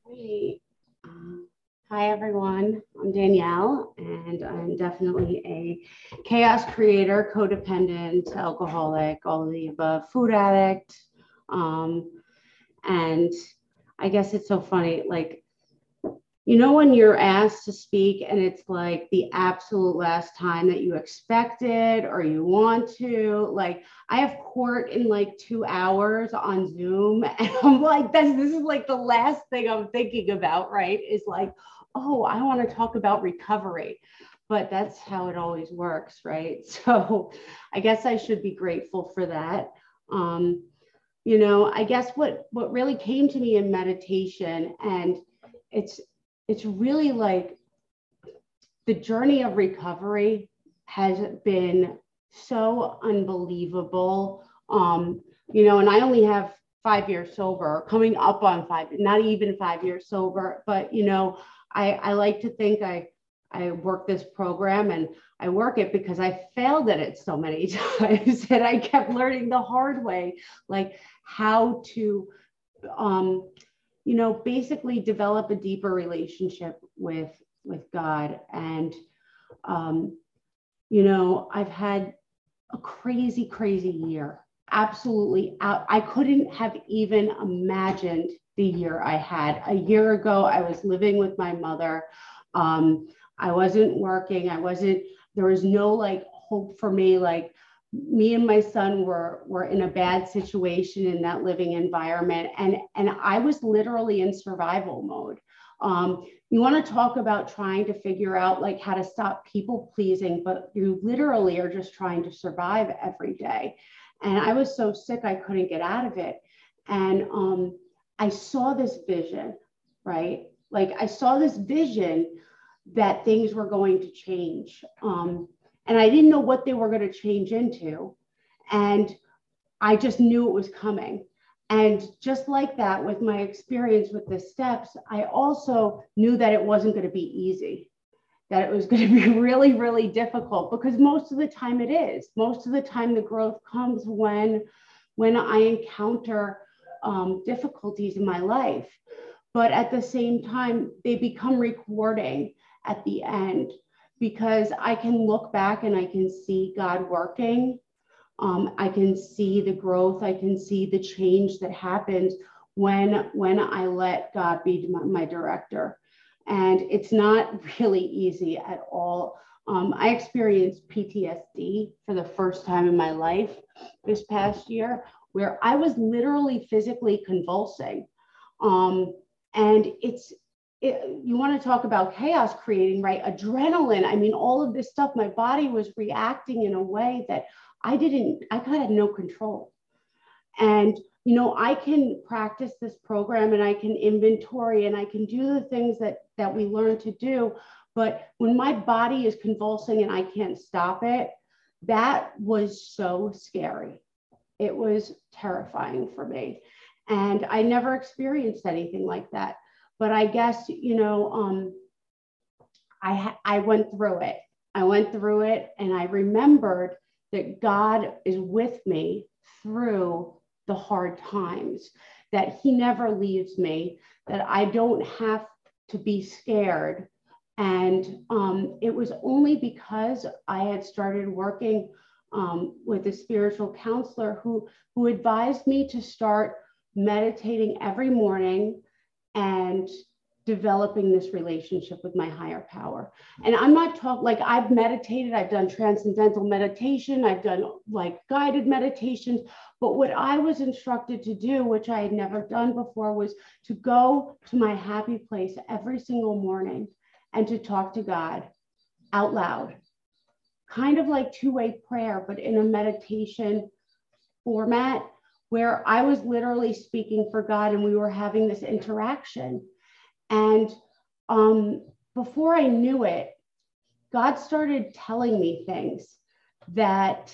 Great. Um, Hi, everyone. I'm Danielle, and I'm definitely a chaos creator, codependent, alcoholic, all of the above, food addict. Um, and I guess it's so funny. Like, when you're asked to speak and it's like the absolute last time that you expected or you want to, like, I have court in like 2 hours on Zoom, and I'm like, this is like the last thing I'm thinking about, right? Is like, oh, I want to talk about recovery. But that's how it always works, right? So I guess I should be grateful for that. Um, I guess what really came to me in meditation, and it's it's really like the journey of recovery has been so unbelievable. And I only have 5 years sober, coming up on five, not even 5 years sober, but I like to think I work this program, and I work it because I failed at it so many times and I kept learning the hard way, like how to basically develop a deeper relationship with God. And I've had a crazy, crazy year. Absolutely. I couldn't have even imagined the year I had. A year ago, I was living with my mother. I wasn't working. There was no like hope for me. Like, me and my son were in a bad situation in that living environment. And I was literally in survival mode. You want to talk about trying to figure out like how to stop people pleasing, but you literally are just trying to survive every day. And I was so sick, I couldn't get out of it. And I saw this vision, right? Like, I saw this vision that things were going to change. And I didn't know what they were going to change into. And I just knew it was coming. And just like that, with my experience with the steps, I also knew that it wasn't going to be easy, that it was going to be really, really difficult, because most of the time it is. Most of the time, the growth comes when I encounter difficulties in my life. But at the same time, they become rewarding at the end, because I can look back and I can see God working. I can see the growth. I can see the change that happens when I let God be my director. And it's not really easy at all. I experienced PTSD for the first time in my life this past year, where I was literally physically convulsing. And you want to talk about chaos creating, right? Adrenaline. I mean, all of this stuff, my body was reacting in a way that I had no control. And, I can practice this program and I can inventory and I can do the things that we learn to do. But when my body is convulsing and I can't stop it, that was so scary. It was terrifying for me. And I never experienced anything like that. But I guess, I went through it. I went through it, and I remembered that God is with me through the hard times, that He never leaves me, that I don't have to be scared. And it was only because I had started working with a spiritual counselor who advised me to start meditating every morning and developing this relationship with my higher power. And I'm not talking like, I've meditated, I've done transcendental meditation, I've done like guided meditations. But what I was instructed to do, which I had never done before, was to go to my happy place every single morning and to talk to God out loud, kind of like two-way prayer, but in a meditation format, where I was literally speaking for God and we were having this interaction. And before I knew it, God started telling me things that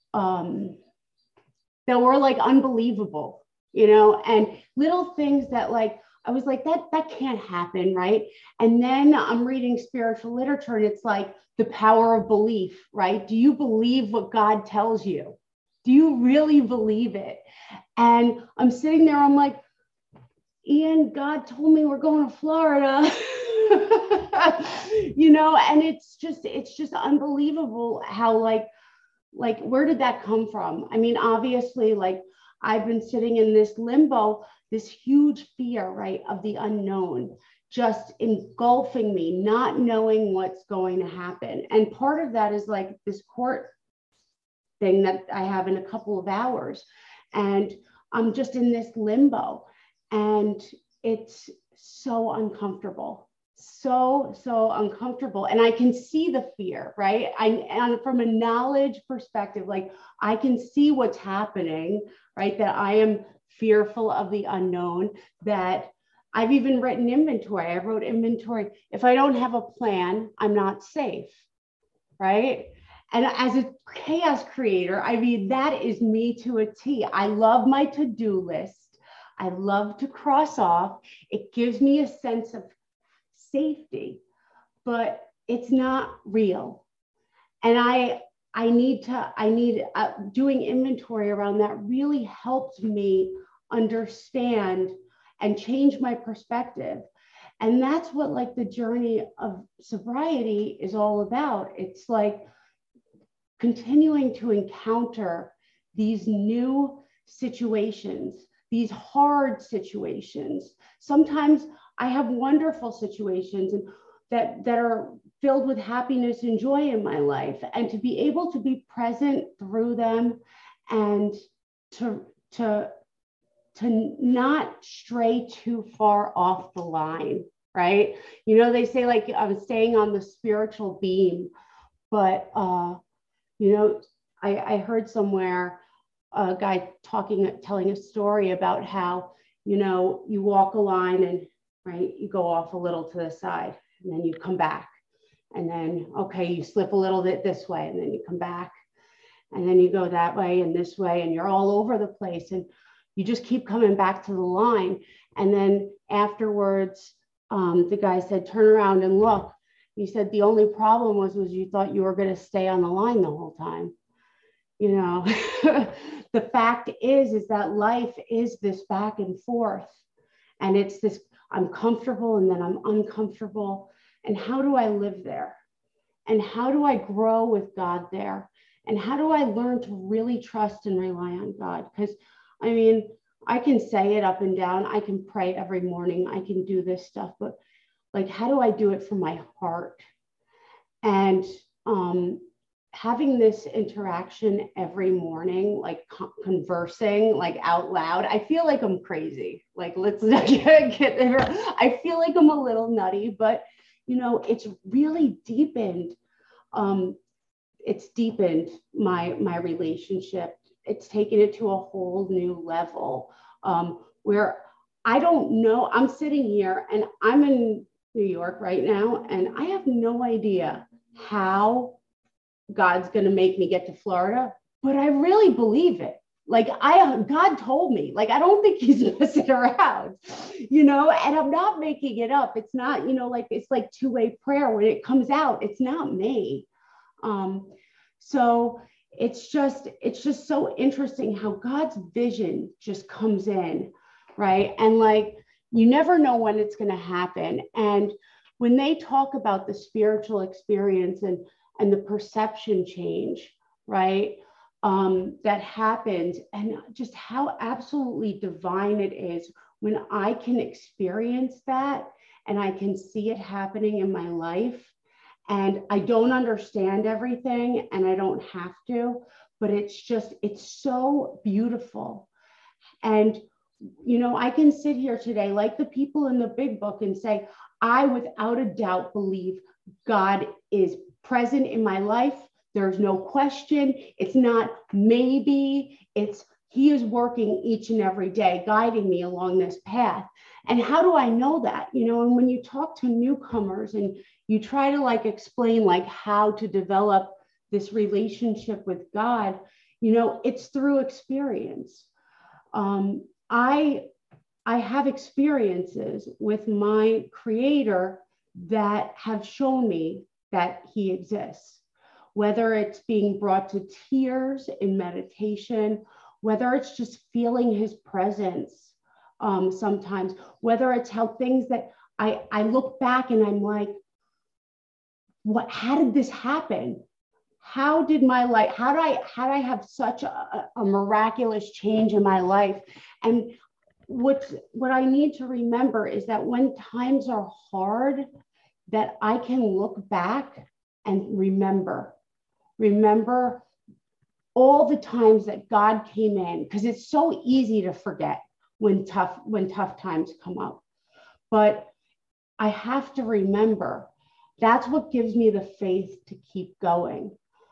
that were like unbelievable, and little things that like I was like, that can't happen, right? And then I'm reading spiritual literature and it's like the power of belief, right? Do you believe what God tells you? Do you really believe it? And I'm sitting there, I'm like, Ian, God told me we're going to Florida. You know, and it's just unbelievable how like where did that come from? I mean, obviously, like I've been sitting in this limbo, this huge fear, right, of the unknown, just engulfing me, not knowing what's going to happen. And part of that is like this court thing that I have in a couple of hours. And I'm just in this limbo. And it's so uncomfortable, so uncomfortable. And I can see the fear, right? And from a knowledge perspective, like I can see what's happening, right? That I am fearful of the unknown, that I've even written inventory. I wrote inventory. If I don't have a plan, I'm not safe, right? And as a chaos creator, I mean, that is me to a T. I love my to-do list. I love to cross off. It gives me a sense of safety, but it's not real. And I need doing inventory around that really helped me understand and change my perspective. And that's what like the journey of sobriety is all about. It's like continuing to encounter these new situations, these hard situations. Sometimes I have wonderful situations and that are filled with happiness and joy in my life, and to be able to be present through them and to not stray too far off the line, right? You know, they say like I'm staying on the spiritual beam, but you know, I heard somewhere a guy telling a story about how, you know, you walk a line and right, you go off a little to the side and then you come back. And then, okay, you slip a little bit this way and then you come back. And then you go that way and this way and you're all over the place. And you just keep coming back to the line. And then afterwards, the guy said, turn around and look. He said, the only problem was you thought you were going to stay on the line the whole time. You know, the fact is that life is this back and forth. And it's this, I'm comfortable and then I'm uncomfortable. And how do I live there? And how do I grow with God there? And how do I learn to really trust and rely on God? Because I mean, I can say it up and down. I can pray every morning. I can do this stuff, but like, how do I do it from my heart? And having this interaction every morning, like conversing like out loud, I feel like I'm crazy. Like, let's not get there. I feel like I'm a little nutty, but you know, it's really deepened. It's deepened my relationship. It's taken it to a whole new level where I don't know. I'm sitting here and I'm in New York right now, and I have no idea how God's going to make me get to Florida, but I really believe it. Like God told me, like, I don't think he's messing around, you know, and I'm not making it up. It's not, you know, like, it's like two-way prayer. When it comes out, it's not me. So it's just so interesting how God's vision just comes in, right? And like, you never know when it's going to happen. And when they talk about the spiritual experience and the perception change, right, that happens, and just how absolutely divine it is when I can experience that and I can see it happening in my life. And I don't understand everything and I don't have to, but it's so beautiful. And, you know, I can sit here today, like the people in the big book, and say, I without a doubt believe God is present in my life. There's no question. It's not maybe, it's he is working each and every day, guiding me along this path. And how do I know that? You know, and when you talk to newcomers and you try to like explain like how to develop this relationship with God, you know, it's through experience. I have experiences with my creator that have shown me that he exists, whether it's being brought to tears in meditation, whether it's just feeling his presence sometimes, whether it's how things that I look back and I'm like, how did this happen? How did my life, how did I have such a miraculous change in my life? And what I need to remember is that when times are hard, that I can look back and remember all the times that God came in, because it's so easy to forget when tough times come up. But I have to remember. That's what gives me the faith to keep going.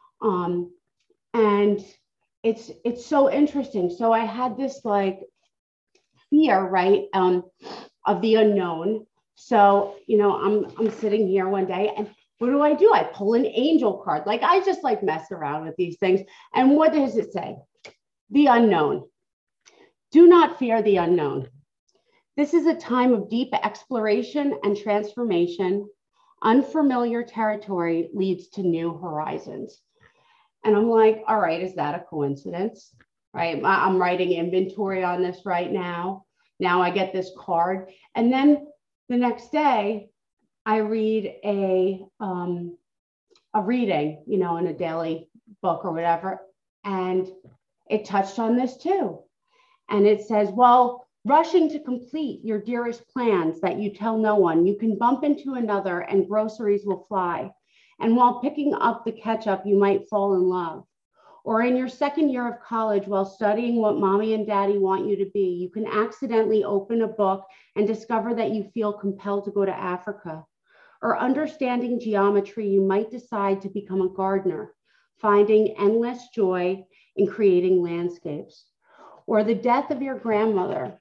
And it's so interesting. So I had this like fear, right, of the unknown. So, I'm sitting here one day and what do? I pull an angel card. Like I just like mess around with these things. And what does it say? The unknown. Do not fear the unknown. This is a time of deep exploration and transformation. Unfamiliar territory leads to new horizons. And I'm like, all right, is that a coincidence? Right? I'm writing inventory on this right now. Now I get this card. And then the next day, I read a reading, in a daily book or whatever. And it touched on this too. And it says, well, rushing to complete your dearest plans that you tell no one, you can bump into another and groceries will fly. And while picking up the ketchup, you might fall in love. Or in your second year of college, while studying what mommy and daddy want you to be, you can accidentally open a book and discover that you feel compelled to go to Africa. Or understanding geometry, you might decide to become a gardener, finding endless joy in creating landscapes. Or the death of your grandmother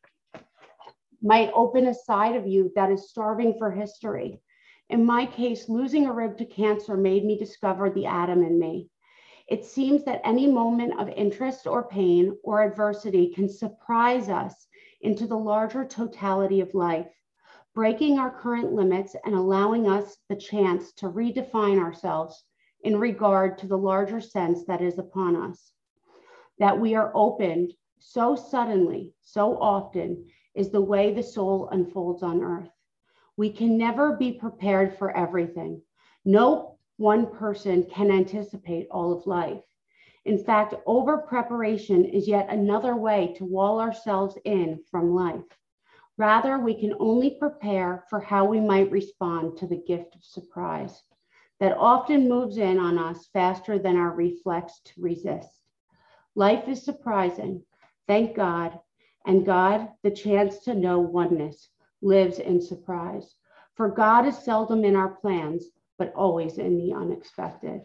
might open a side of you that is starving for history. In my case, losing a rib to cancer made me discover the Adam in me. It seems that any moment of interest or pain or adversity can surprise us into the larger totality of life, breaking our current limits and allowing us the chance to redefine ourselves in regard to the larger sense that is upon us. That we are opened so suddenly, so often, is the way the soul unfolds on earth. We can never be prepared for everything. No one person can anticipate all of life. In fact, over preparation is yet another way to wall ourselves in from life. Rather, we can only prepare for how we might respond to the gift of surprise that often moves in on us faster than our reflex to resist. Life is surprising, thank God, and God, the chance to know oneness, lives in surprise. For God is seldom in our plans, but always in the unexpected.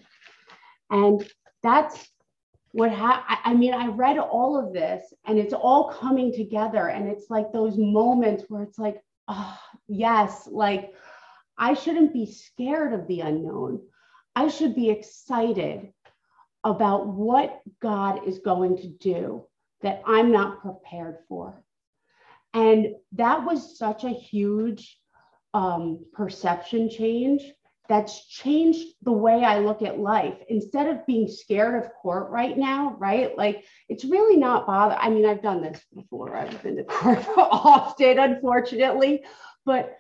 And that's what I read all of this and it's all coming together. And it's like those moments where it's like, oh, yes, like I shouldn't be scared of the unknown. I should be excited about what God is going to do that I'm not prepared for. And that was such a huge perception change that's changed the way I look at life. Instead of being scared of court right now, right? Like it's really not bother. I mean, I've done this before. I've been to court often, unfortunately, but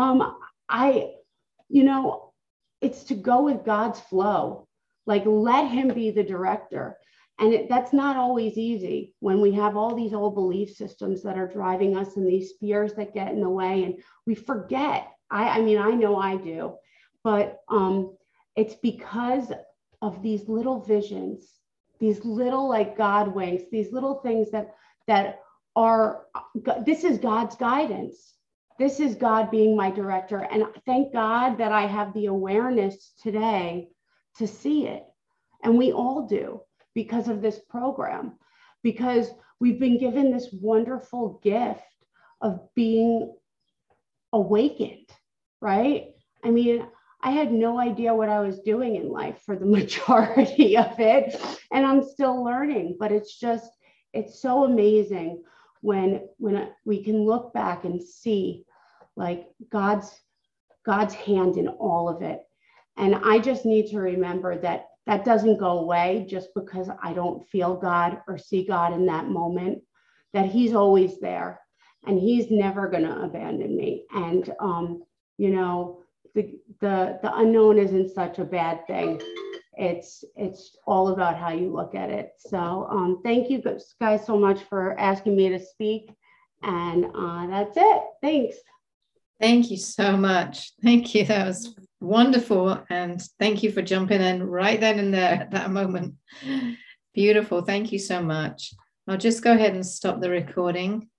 it's to go with God's flow. Like let him be the director. And that's not always easy when we have all these old belief systems that are driving us and these fears that get in the way and we forget. I know I do, but it's because of these little visions, these little like God winks, these little things that are, this is God's guidance. This is God being my director. And thank God that I have the awareness today to see it. And we all do because of this program, because we've been given this wonderful gift of being awakened, right? I mean, I had no idea what I was doing in life for the majority of it, and I'm still learning, but it's so amazing when we can look back and see like God's hand in all of it. And I just need to remember that doesn't go away just because I don't feel God or see God in that moment, that he's always there. and he's never going to abandon me. And, you know, the unknown isn't such a bad thing. It's all about how you look at it. So thank you guys so much for asking me to speak. And that's it. Thanks. Thank you so much. Thank you. That was wonderful. And thank you for jumping in right then and there at that moment. Beautiful. Thank you so much. I'll just go ahead and stop the recording.